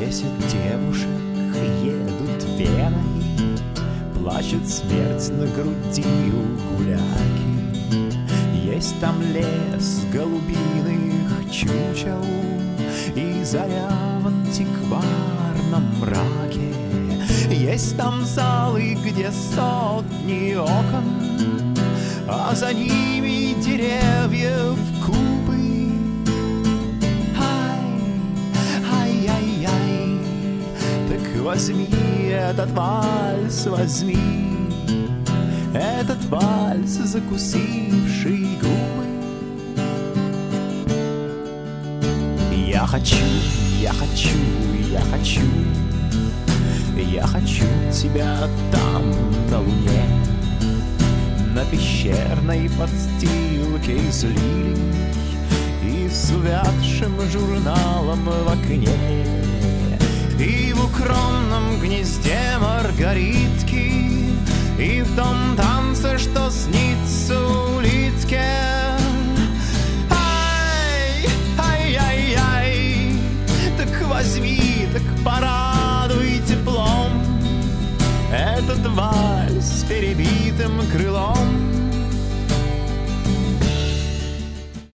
10 девушек едут Веной, плачет смерть на груди у гуляки. Есть там лес голубиных чучел и заря в антикварном мраке. Есть там залы, где сотни окон, а за ними деревьев кубы. Ай-яй-яй, так возьми этот вальс, возьми этот вальс, закусивший губы. Я хочу, я хочу, я хочу, я хочу тебя там, на луне, на пещерной подстилке из лилий и с увядшим журналом в окне, и в укромном гнезде маргаритки, и в том танце, что снится улитке. Ай-яй-яй, так возьми, так порадуй теплом этот вальс с перебитым крылом.